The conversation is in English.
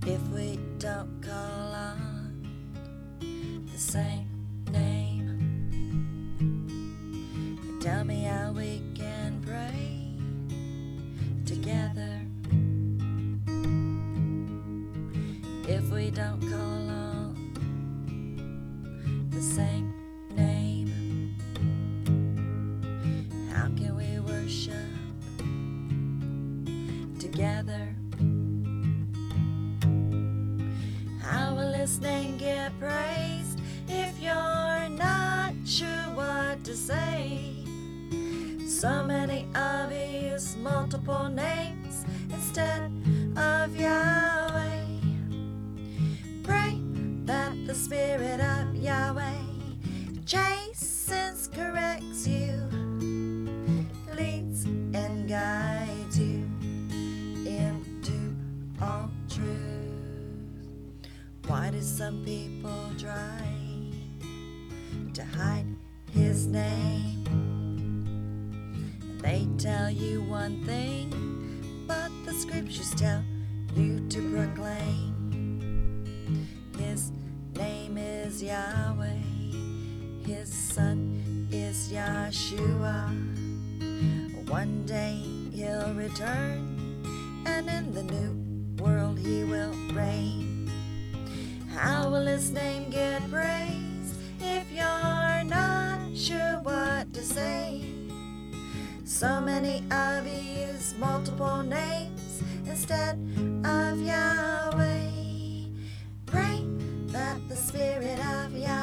if we don't call on the same name. Tell me how we can pray together if we don't call on the same name. How can we worship together? How will His name get praised if you're not sure what to say? So many of you use multiple names instead of Yahweh. Pray that the Spirit of Yahweh chastens, corrects you, leads and guides you into all truth. Why do some people try to hide His name? They tell you one thing, but the scriptures tell you to proclaim. His name is Yahweh, His Son is Yahshua. One day He'll return, and in the new world He will reign. How will His name get praised if you're not sure what to say? So many of you use multiple names instead of Yahweh. Pray that the Spirit of Yahweh